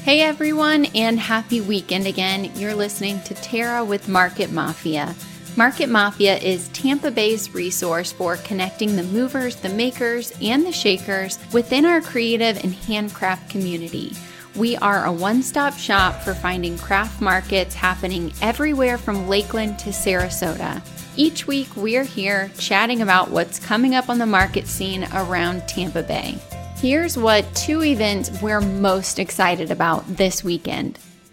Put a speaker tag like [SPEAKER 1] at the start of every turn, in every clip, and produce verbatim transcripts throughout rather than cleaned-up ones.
[SPEAKER 1] Hey everyone, and happy weekend again. You're listening to Tara with Market Mafia. Market Mafia is Tampa Bay's resource for connecting the movers, the makers, and the shakers within our creative and handcraft community. We are a one-stop shop for finding craft markets happening everywhere from Lakeland to Sarasota. Each week, we're here chatting about what's coming up on the market scene around Tampa Bay. Here's what two events we're most excited about this weekend.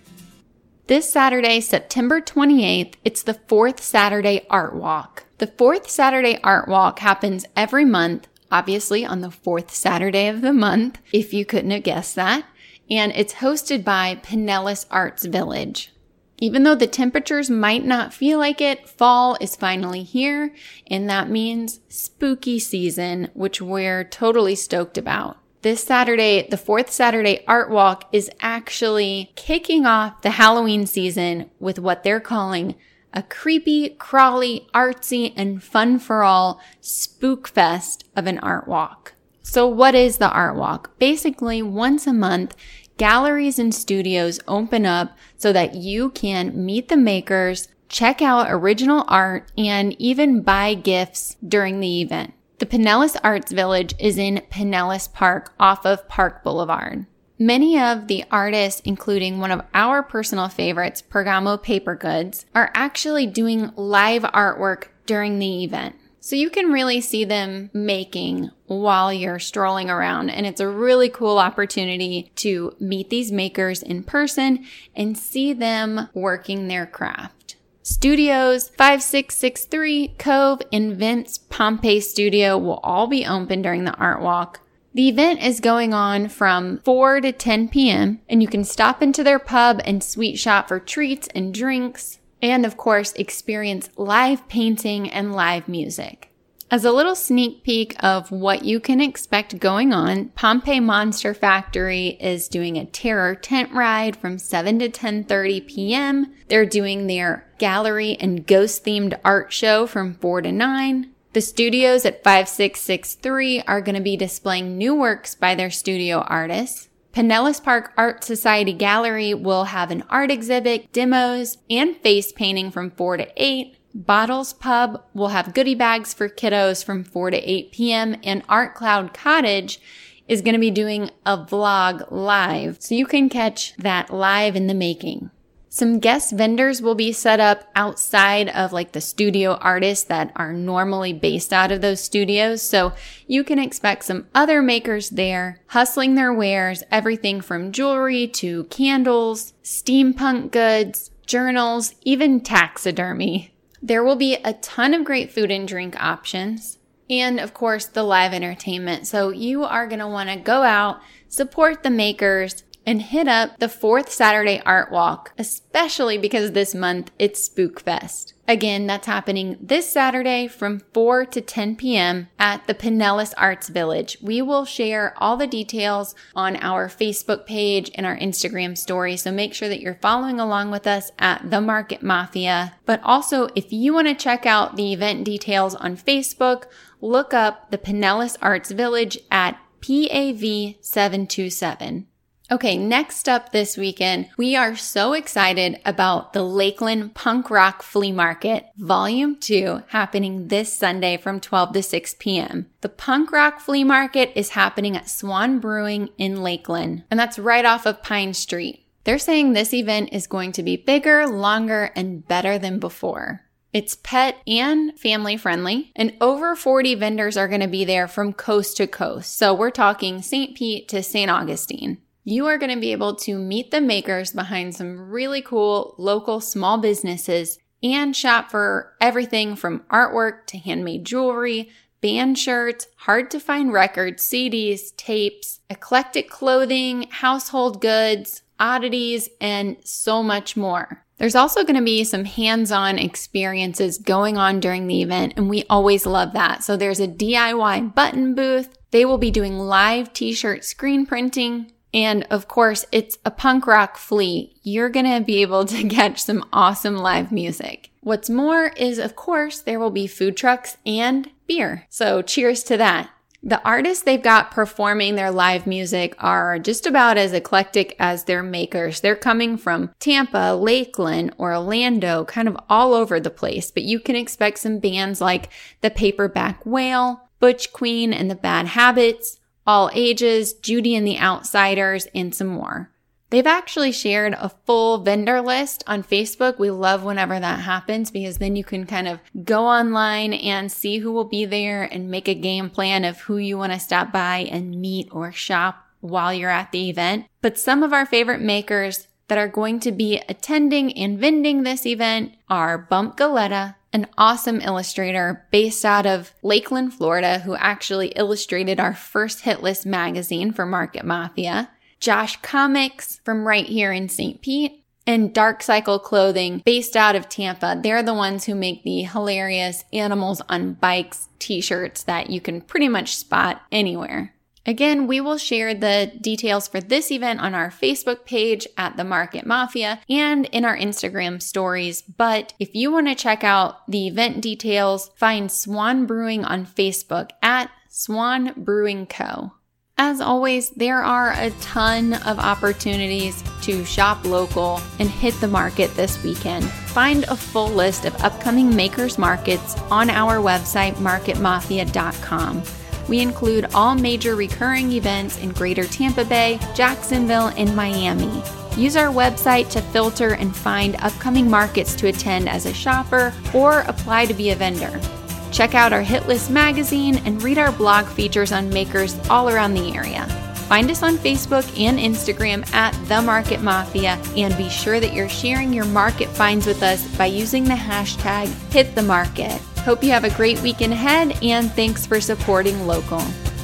[SPEAKER 1] This Saturday, September twenty-eighth, it's the Fourth Saturday Art Walk. The Fourth Saturday Art Walk happens every month, obviously on the fourth Saturday of the month, if you couldn't have guessed that, and it's hosted by Pinellas Arts Village. Even though the temperatures might not feel like it, fall is finally here, and that means spooky season, which we're totally stoked about. This Saturday, the Fourth Saturday Art Walk is actually kicking off the Halloween season with what they're calling a creepy, crawly, artsy, and fun-for-all spook fest of an art walk. So what is the art walk? Basically, once a month, galleries and studios open up so that you can meet the makers, check out original art, and even buy gifts during the event. The Pinellas Arts Village is in Pinellas Park off of Park Boulevard. Many of the artists, including one of our personal favorites, Pergamo Paper Goods, are actually doing live artwork during the event. So you can really see them making while you're strolling around, and it's a really cool opportunity to meet these makers in person and see them working their craft. Studios five six six three, Cove, and Vince Pompey Studio will all be open during the art walk. The event is going on from four to ten p.m., and you can stop into their pub and sweet shop for treats and drinks. And of course, experience live painting and live music. As a little sneak peek of what you can expect going on, Pompeii Monster Factory is doing a terror tent ride from seven to ten thirty p.m. They're doing their gallery and ghost-themed art show from four to nine. The studios at five six six three are going to be displaying new works by their studio artists. Pinellas Park Art Society Gallery will have an art exhibit, demos, and face painting from four to eight. Bottles Pub will have goodie bags for kiddos from four to eight p.m. And Art Cloud Cottage is going to be doing a vlog live, so you can catch that live in the making. Some guest vendors will be set up outside of like the studio artists that are normally based out of those studios. So you can expect some other makers there hustling their wares, everything from jewelry to candles, steampunk goods, journals, even taxidermy. There will be a ton of great food and drink options. And of course, the live entertainment. So you are going to want to go out, support the makers, and hit up the Fourth Saturday Art Walk, especially because this month it's Spook Fest. Again, that's happening this Saturday from four to ten p.m. at the Pinellas Arts Village. We will share all the details on our Facebook page and our Instagram story, so make sure that you're following along with us at The Market Mafia. But also, if you want to check out the event details on Facebook, look up the Pinellas Arts Village at P A V seven two seven. Okay, next up this weekend, we are so excited about the Lakeland Punk Rock Flea Market, Volume two, happening this Sunday from twelve to six p.m. The Punk Rock Flea Market is happening at Swan Brewing in Lakeland, and that's right off of Pine Street. They're saying this event is going to be bigger, longer, and better than before. It's pet and family friendly, and over forty vendors are going to be there from coast to coast. So we're talking Saint Pete to Saint Augustine. You are going to be able to meet the makers behind some really cool local small businesses and shop for everything from artwork to handmade jewelry, band shirts, hard to find records, C Ds, tapes, eclectic clothing, household goods, oddities, and so much more. There's also going to be some hands-on experiences going on during the event, and we always love that. So there's a D I Y button booth. They will be doing live t-shirt screen printing. And of course, it's a punk rock flea. You're going to be able to catch some awesome live music. What's more is, of course, there will be food trucks and beer. So cheers to that. The artists they've got performing their live music are just about as eclectic as their makers. They're coming from Tampa, Lakeland, Orlando, kind of all over the place. But you can expect some bands like the Paperback Whale, Butch Queen and the Bad Habits, All Ages, Judy and the Outsiders, and some more. They've actually shared a full vendor list on Facebook. We love whenever that happens because then you can kind of go online and see who will be there and make a game plan of who you want to stop by and meet or shop while you're at the event. But some of our favorite makers that are going to be attending and vending this event are Bump Galetta, an awesome illustrator based out of Lakeland, Florida, who actually illustrated our first hit list magazine for Market Mafia. Josh Comics from right here in Saint Pete, and Dark Cycle Clothing based out of Tampa. They're the ones who make the hilarious Animals on Bikes t-shirts that you can pretty much spot anywhere. Again, we will share the details for this event on our Facebook page at The Market Mafia and in our Instagram stories. But if you want to check out the event details, find Swan Brewing on Facebook at Swan Brewing Co. As always, there are a ton of opportunities to shop local and hit the market this weekend. Find a full list of upcoming makers markets on our website, market mafia dot com. We include all major recurring events in Greater Tampa Bay, Jacksonville, and Miami. Use our website to filter and find upcoming markets to attend as a shopper or apply to be a vendor. Check out our Hit List magazine and read our blog features on makers all around the area. Find us on Facebook and Instagram at The Market Mafia, and be sure that you're sharing your market finds with us by using the hashtag HitTheMarket. Hope you have a great weekend ahead, and thanks for supporting local.